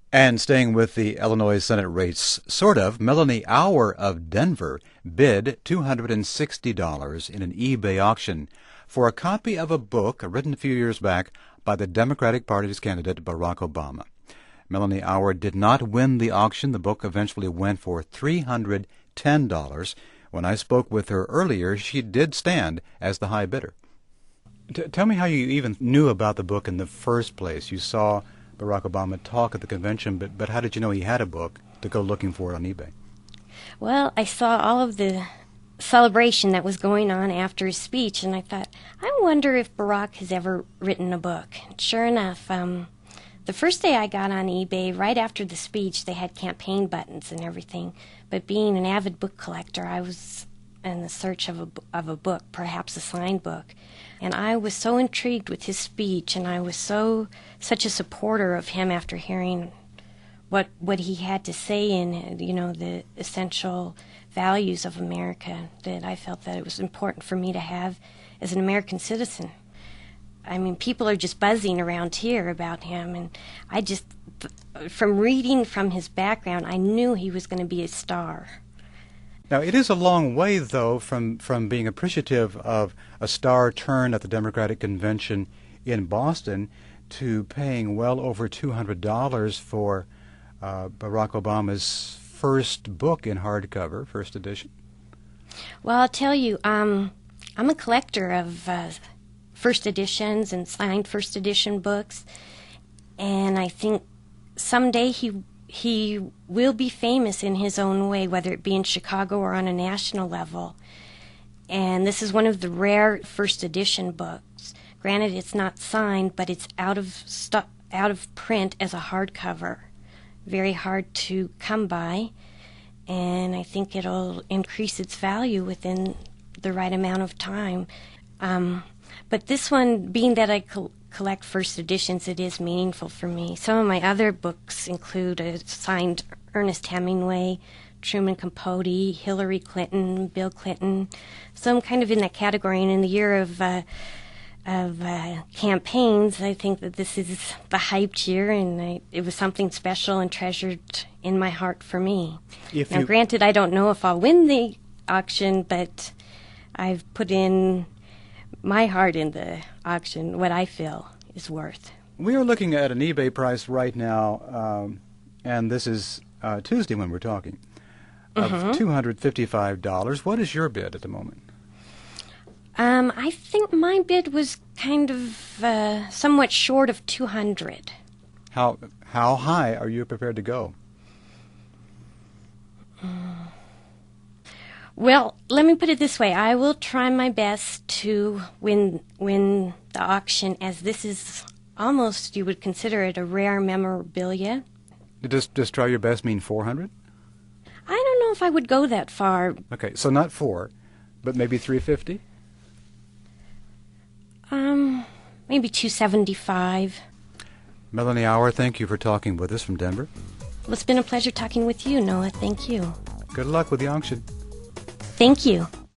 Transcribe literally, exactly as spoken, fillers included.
And staying with the Illinois Senate race, sort of, Melanie Auer of Denver bid two hundred sixty dollars in an eBay auction for a copy of a book written a few years back by the Democratic Party's candidate Barack Obama. Melanie Auer did not win the auction. The book eventually went for three hundred ten dollars. When I spoke with her earlier, she did stand as the high bidder. T- tell me how you even knew about the book in the first place. You saw Barack Obama talk at the convention, but, but how did you know he had a book to go looking for it on eBay? Well, I saw all of the celebration that was going on after his speech, and I thought, I wonder if Barack has ever written a book. And sure enough, um, the first day I got on eBay, right after the speech, they had campaign buttons and everything. But being an avid book collector, I was in the search of a, of a book, perhaps a signed book. And I was so intrigued with his speech, and I was so such a supporter of him after hearing what what he had to say in, you know, the essential values of America, that I felt that it was important for me to have as an American citizen. I mean, people are just buzzing around here about him, and I just, from reading from his background, I knew he was going to be a star. Now, it is a long way, though, from, from being appreciative of a star turn at the Democratic Convention in Boston to paying well over two hundred dollars for uh, Barack Obama's first book in hardcover, first edition. Well, I'll tell you, um, I'm a collector of uh, first editions and signed first edition books, and I think someday he he will be famous in his own way, whether it be in Chicago or on a national level. And this is one of the rare first edition books. Granted, it's not signed, but it's out of stu- out of print as a hardcover. Very hard to come by, and I think it'll increase its value within the right amount of time. Um, but this one, being that I col- collect first editions, it is meaningful for me. Some of my other books include a signed Ernest Hemingway, Truman Capote, Hillary Clinton, Bill Clinton. So I'm kind of in that category, and in the year of uh, of uh, campaigns, I think that this is the hyped year, and I, it was something special and treasured in my heart for me. If now, you... granted, I don't know if I'll win the auction, but I've put in my heart in the auction, what I feel is worth. We are looking at an eBay price right now, um, and this is uh, Tuesday when we're talking, of mm-hmm. two hundred fifty-five dollars. What is your bid at the moment? Um, I think my bid was kind of uh, somewhat short of two hundred dollars. How how high are you prepared to go? Mm. Well, let me put it this way. I will try my best to win win the auction, as this is almost, you would consider it a rare memorabilia. Does, does try your best mean four hundred? I don't know if I would go that far. Okay, so not four, but maybe three fifty? Um, maybe two seventy-five. Melanie Auer, thank you for talking with us from Denver. Well, it's been a pleasure talking with you, Noah. Thank you. Good luck with the auction. Thank you.